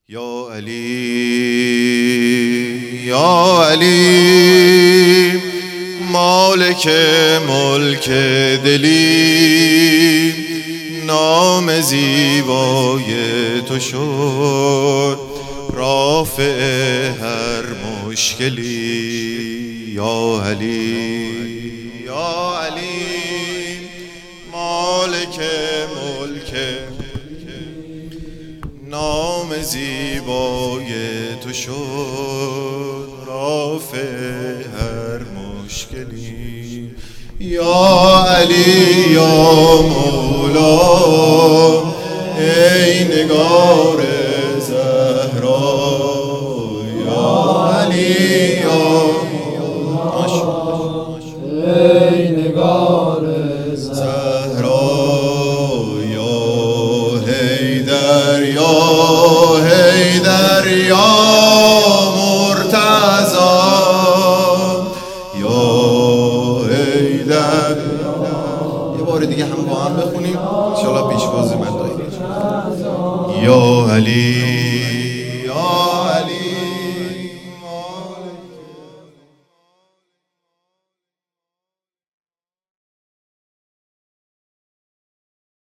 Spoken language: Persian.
یا علی یا علی مالک ملک دلی، نام زیبای تو شد رافع هر مشکلی. یا علی یا علی مالک ملک، نام زیبای تو شد رافع هر مشکلی. یا علی یا مولا ای نگار زهرا، یا علی یا ای نگار زهرا، یا حیدر یا حیدر یا مرتضی، یا حیدر. یه بار دیگه هم با هم بخونیم انشاءالله پیشواز من داریم. یا علی